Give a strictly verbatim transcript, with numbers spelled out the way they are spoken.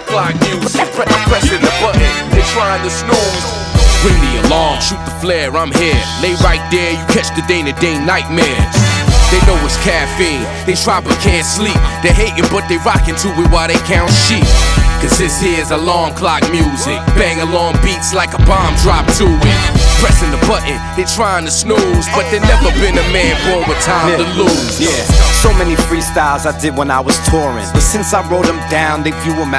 clock music. Pre- pressing the button, they trying to snooze. Ring the alarm, shoot the flare, I'm here. Lay right there, you catch the day-to-day nightmares. They know it's caffeine, they try but can't sleep. They hating but they rockin' to it while they count sheep. Cause this here's alarm clock music. Bang along beats like a bomb drop to it. Pressing the button, they trying to snooze, but there never been a man born with time yeah. to lose. Yeah, so many freestyles I did when I was touring, but since I wrote them down, they view them